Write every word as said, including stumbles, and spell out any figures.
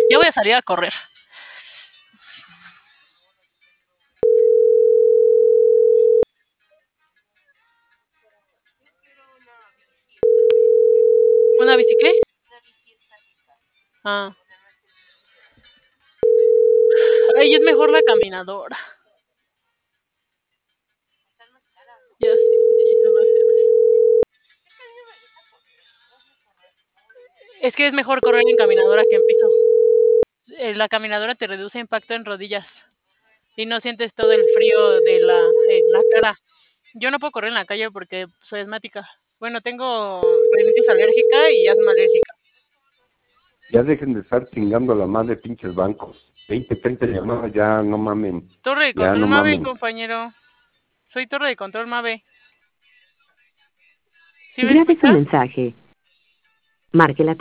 Ya voy a salir a correr. ¿Una bici qué? Ah. Ay, es mejor la caminadora. Ya sé, sí, son más caras. Es que es mejor correr en caminadora que en piso. Eh, La caminadora te reduce impacto en rodillas y no sientes todo el frío de la, en la cara. Yo no puedo correr en la calle porque soy asmática. Bueno, tengo rinitis alérgica y asma alérgica. Ya dejen de estar chingando a la madre pinches bancos. veinte, treinta llamadas, ya no mamen. Torre de Ya control no Mave, mamen. compañero. Soy torre de control Mave. ¿Sí me Grabe su escucha? mensaje. Marque la